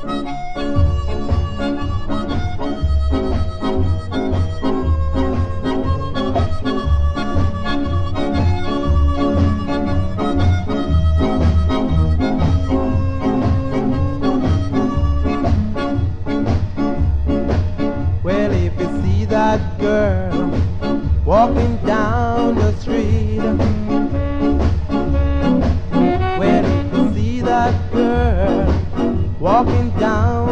Well, if you see that girl walking down the street, well, if you see that girl walking down